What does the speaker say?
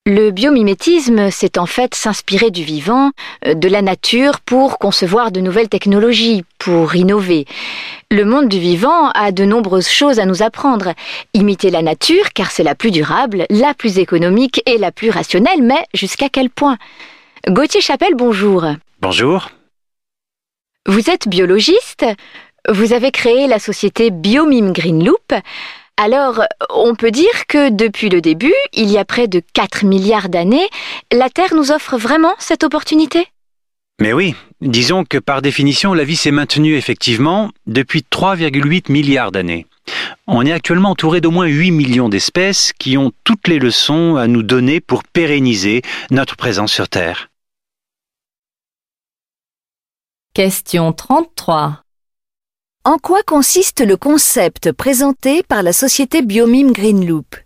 Le biomimétisme, c'est en fait s'inspirer du vivant, de la nature pour concevoir de nouvelles technologies, pour innover. Le monde du vivant a de nombreuses choses à nous apprendre. Imiter la nature, car c'est la plus durable, la plus économique et la plus rationnelle, mais jusqu'à quel point? Gauthier Chapelle, bonjour. Bonjour. Vous êtes biologiste, vous avez créé la société Biomime Green Loop. Alors, on peut dire que depuis le début, il y a près de 4 milliards d'années, la Terre nous offre vraiment cette opportunité? Mais oui, disons que par définition, la vie s'est maintenue effectivement depuis 3,8 milliards d'années. On est actuellement entouré d'au moins 8 millions d'espèces qui ont toutes les leçons à nous donner pour pérenniser notre présence sur Terre. Question 33. En quoi consiste le concept présenté par la société Biomime Green Loop?